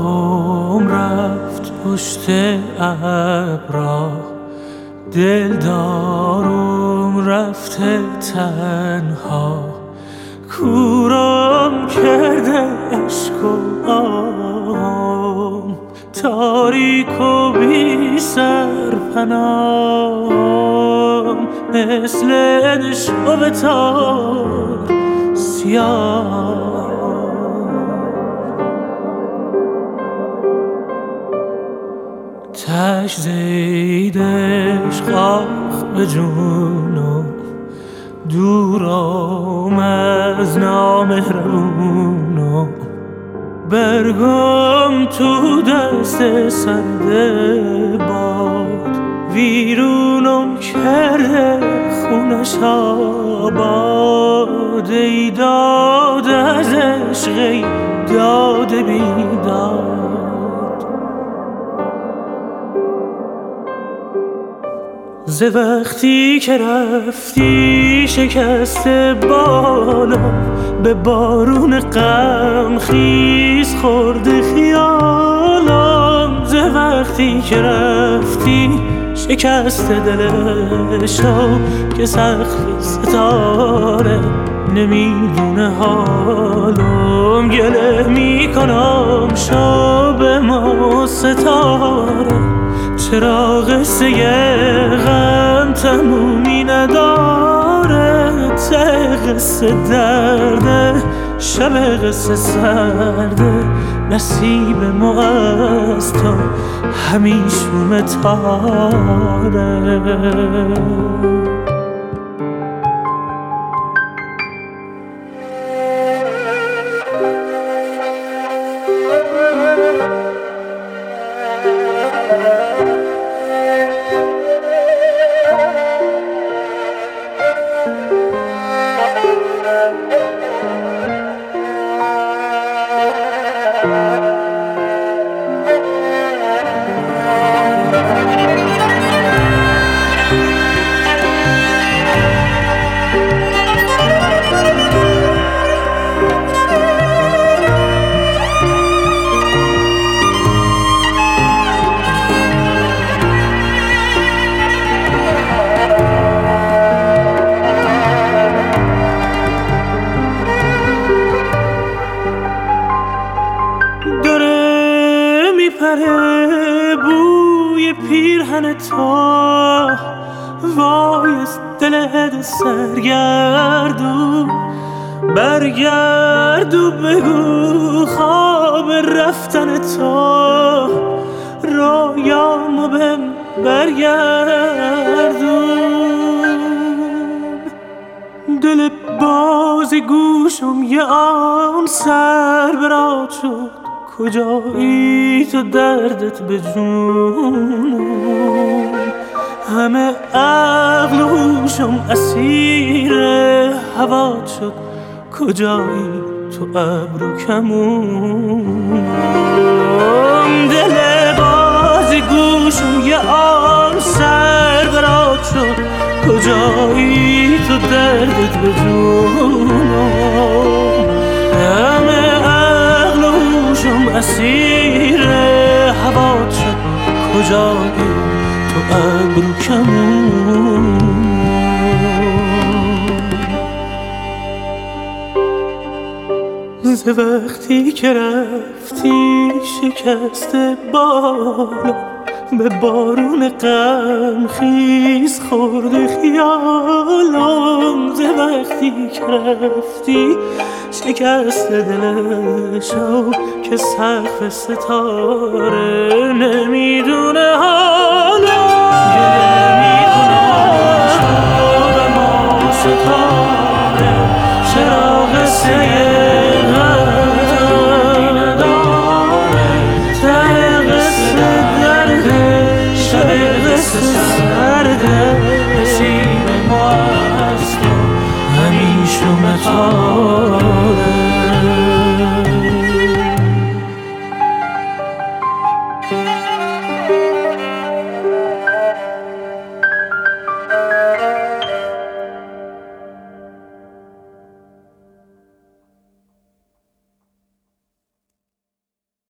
ماهم رفت پشت ابرا، دلدارم رفته تنها، کورم کرده عشق و آهم، تاریک و بی سرپناهم، مثل نشو تار سیاه. تش زیدش خاخ به جونم، دورم از نامهربونم، برگم تو دست سرد باد، ویرونم کرده خونش آباد، ای داد از عشق ای داد بیداد. ز وقتی که رفتی شکسته بالم، به بارون غم خیز خورده خیالم. ز وقتی که رفتی شکسته دلشم، که سقف ستاره نمیدونه حالم. گله میکنم شب ما ستاره، چرا قصه غم تمومی نداره. ته قصه درده شب قصه سرده، نصیب ما از تو همیشون تاره. بوی پیرهن تو وای از دل سرگردو، برگردو بگو خواب رفتن تو، رویامو بهم برگردون. دل باز گوشم یه آن سر برات شد، کجایی تو دردت به جونم. همه عقل و هوشم اسیر هوات شد، کجایی تو ابرو کمونم. دل باز گوشم یه آن سر برات شد، کجایی تو دردت به جونم. همه عقل و هوشم اسیر هوات شد، کجایی تو ابرو کمون. ز وقتی که رفتی شکسته بالا، به بارون غم خیز خورده خیالم. ز وقتی که رفتی شکسته دلشو، که سقف ستاره نمیدونه حالم. گله میکنم شب ما ستاره، چرا قصه غم نداره. ته قصه درده شب قصه سرده، نصیب ما از تو همیشه متاره.